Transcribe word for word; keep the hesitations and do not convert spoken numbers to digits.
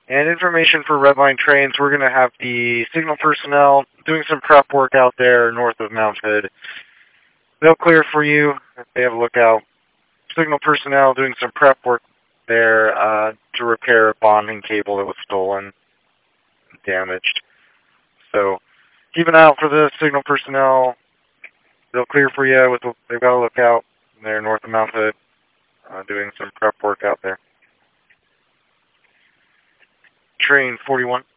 And information for Redline trains, we're going to have the signal personnel doing some prep work out there north of Mount Hood. They'll clear for you if they have a lookout. Signal personnel doing some prep work there uh, to repair a bonding cable that was stolen, damaged. So keep an eye out for the signal personnel. They'll clear for you. With the, they've got a lookout. They're north of Mount Hood, uh, doing some prep work out there. Train forty-one.